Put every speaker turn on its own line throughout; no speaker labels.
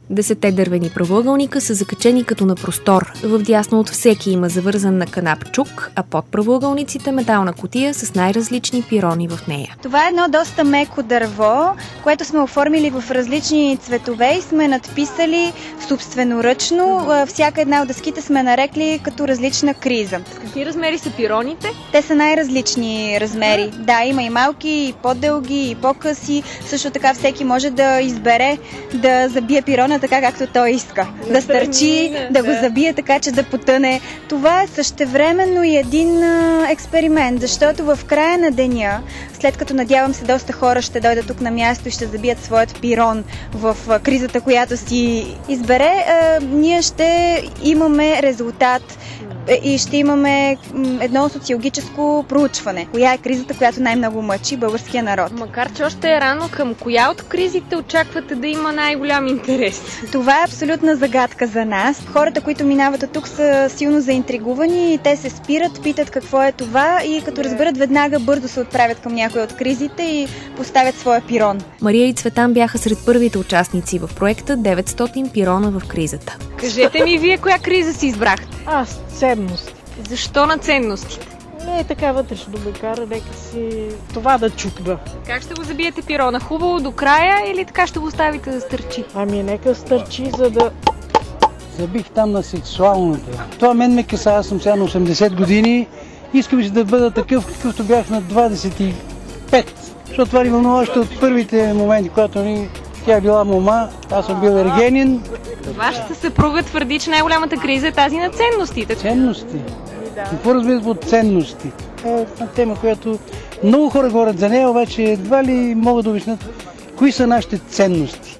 10 дървени правоъгълника са закачени като на простор. Вдясно от всеки има завързан на канап чук, а под правоъгълниците метална кутия с най-различни пирони в нея.
Това е едно доста меко дърво, което сме оформили в различни цветове и сме надписали собственоръчно. Всяка една от дъските сме нарекли като различна криза.
С какви размери са пироните?
Те са най-различни размери. Да, има и малки, и по-дълги, и по-къси. Също така всеки може да избере да забие пирона така, както той иска. Да стърчи, да го забие така, че да потъне. Това е същевременно и един експеримент, защото в края на деня, след като надявам се доста хора ще дойдат тук на място и ще забият своят пирон в кризата, която си избере, ние ще имаме резултат и ще имаме едно социологическо проучване. Коя е кризата, която най-много мъчи българския народ?
Макар че още е рано, към коя от кризите очаквате да има най-голям интерес?
Това е абсолютна загадка за нас. Хората, които минават от тук, са силно заинтригувани и те се спират, питат какво е това и като разберат, веднага бързо се отправят към някоя от кризите и поставят своя пирон.
Мария и Цветан бяха сред първите участници в проекта 900 пирона в кризата.
Кажете ми вие, коя криза си избрахте?
Аз ценности.
Защо на ценностите?
Не е така вътрешно ме кара, нека си това да чукна.
Как ще го забиете пирона? Хубаво до края или така ще го оставите да стърчи?
Ами нека стърчи, за да...
Забих там на сексуалното. Това мен ме каса, аз съм сега на 80 години. Искам си да бъда такъв, какъвто бях на 25. Защото това ни вълнува още от първите моменти, когато тя е била мома, аз съм бил ергенин.
Вашата съпруга твърди, че най-голямата криза е тази на ценностите.
Ценности? Какво разбират под ценности? Това е една тема, която много хора говорят за нея, обаче едва ли могат да обяснят кои са нашите ценности.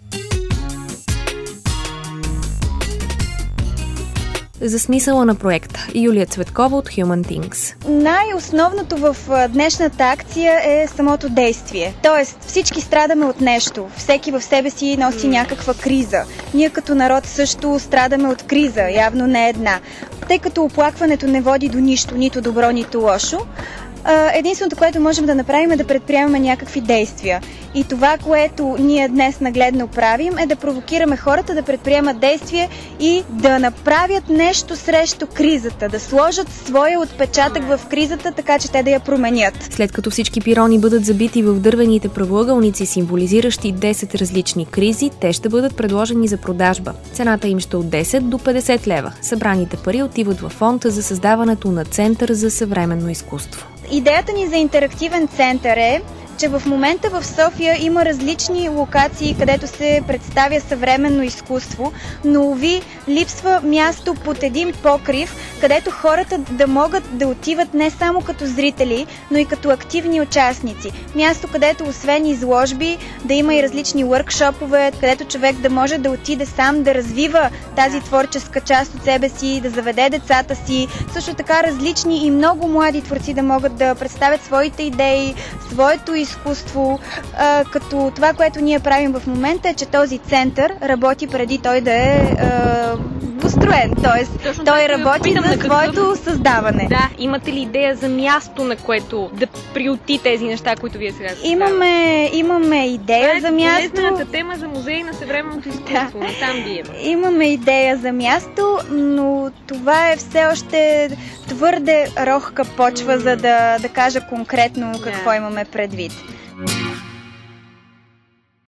За смисъла на проекта. Юлия Цветкова от Human Things.
Най-основното в днешната акция е самото действие. Тоест, всички страдаме от нещо. Всеки в себе си носи някаква криза. Ние като народ също страдаме от криза, явно не една. Тъй като оплакването не води до нищо, нито добро, нито лошо, единственото, което можем да направим е да предприемаме някакви действия. И това, което ние днес нагледно правим, е да провокираме хората да предприемат действия и да направят нещо срещу кризата, да сложат своя отпечатък в кризата, така че те да я променят.
След като всички пирони бъдат забити в дървените правоъгълници, символизиращи 10 различни кризи, те ще бъдат предложени за продажба. Цената им ще от 10 до 50 лева. Събраните пари отиват във фонд за създаването на Център за съвременно изкуство.
Идеята ни за интерактивен център е, че в момента в София има различни локации, където се представя съвременно изкуство, но уви липсва място под един покрив, където хората да могат да отиват не само като зрители, но и като активни участници. Място, където освен изложби, да има и различни въркшопове, където човек да може да отиде сам да развива тази творческа част от себе си, да заведе децата си. Също така различни и много млади творци да могат да представят своите идеи, своето изкуство, като това, което ние правим в момента е, че този център работи преди той да е построен, т.е. той работи за своето създаване.
Да, имате ли идея за място, на което да приюти тези неща, които вие сега
Имаме идея за място.
Това е полезната тема за музей на съвременното изкуство, да. Там бием.
Имаме идея за място, но това е все още твърде рохка почва, за да кажа конкретно какво имаме предвид.